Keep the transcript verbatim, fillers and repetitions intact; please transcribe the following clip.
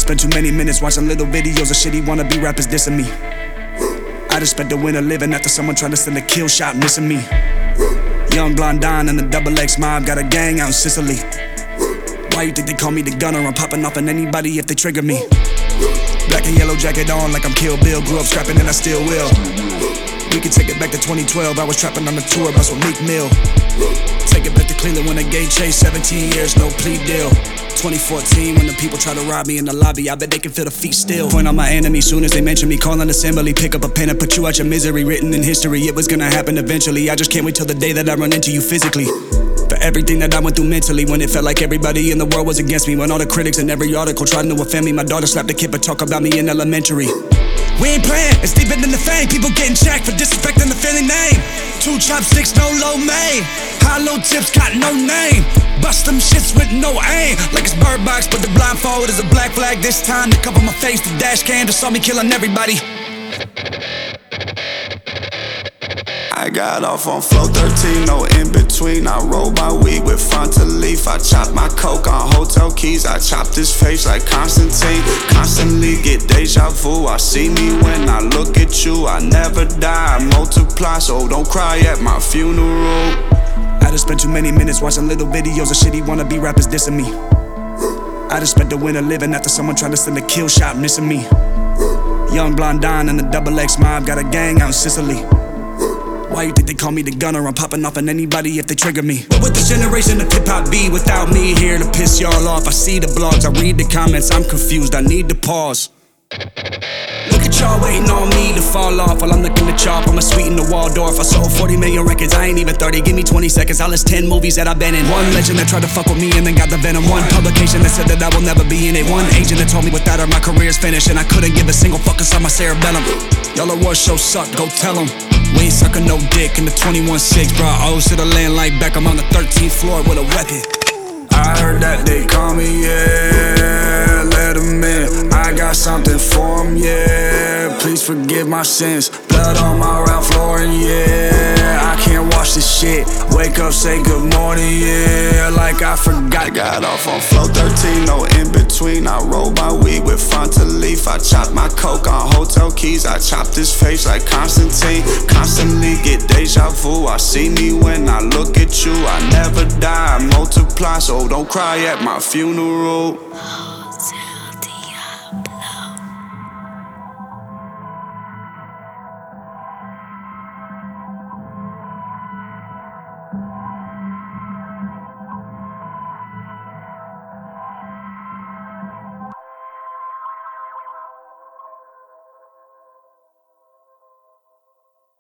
spent too many minutes watching little videos of shitty wannabe rappers dissing me. I just spent the winter living after someone tried to send a kill shot missing me. Young blonde Don and the double X mob got a gang out in Sicily. Why you think they call me the gunner? I'm popping off on anybody if they trigger me. Black and yellow jacket on like I'm Kill Bill. Grew up scrapping and I still will. We can take it back to twenty twelve. I was trapping on the tour bus with Meek Mill. Take it back to Cleveland when I gave Chase seventeen years, no plea deal. twenty fourteen when the people try to rob me in the lobby, I bet they can feel the feet still. Point on my enemy soon as they mention me, calling assembly. Pick up a pen and put you out your misery. Written in history, it was gonna happen eventually. I just can't wait till the day that I run into you physically. For everything that I went through mentally, when it felt like everybody in the world was against me, when all the critics in every article tried to offend me. My daughter slapped a kid but talk about me in elementary. We ain't playing, it's deeper than the fame. People getting jacked for disrespecting the Philly name. Two chopsticks, no low main. Hollow tips got no name. Bust them shits with no aim. Like it's Bird Box, but the blindfold is a black flag this time to cover my face. The dash cam just saw me killing everybody. I got off on flow thirteen, no in between. I roll my weed with Fronta Leaf. I chop my coke on hotel keys. I chop this face like Constantine. Constantly get deja vu. I see me when I look at you. I never die, I multiply, so don't cry at my funeral. I just spent too many minutes watching little videos of shitty wannabe rappers dissing me. I just spent the winter living after someone tried to send a kill shot missing me. Young blonde Don and the double X mob got a gang out in Sicily. Why you think they call me the gunner? I'm popping off on anybody if they trigger me. But with this generation of hip-hop be without me here to piss y'all off. I see the blogs, I read the comments, I'm confused, I need to pause. Look at y'all waiting on me to fall off while I'm looking to chop. I'm a sweet in the Waldorf. I sold forty million records, I ain't even thirty. Give me twenty seconds, I'll list ten movies that I've been in. One legend that tried to fuck with me and then got the venom. One publication that said that I will never be in it. One agent that told me without her my career's finished, and I couldn't give a single fuck inside my cerebellum. Y'all award show suck, go tell them. We ain't sucking no dick in the twenty-one six. Brought O's to the land like Beckham on the thirteenth floor with a weapon. I heard that they call me, yeah, let them in. I got something for them, yeah, please forgive my sins. Blood on my Ralph Lauren, yeah, I can't watch this shit. Wake up, say good morning, yeah, like I forgot. I got off on flow thirteen, no in between. I roll my weed with Fronta Leaf. I chop my coke on hotel keys. I chop this face like Constantine. Constantly get deja vu. I see me when I look at you. I never die, I multiply, so don't cry at my funeral.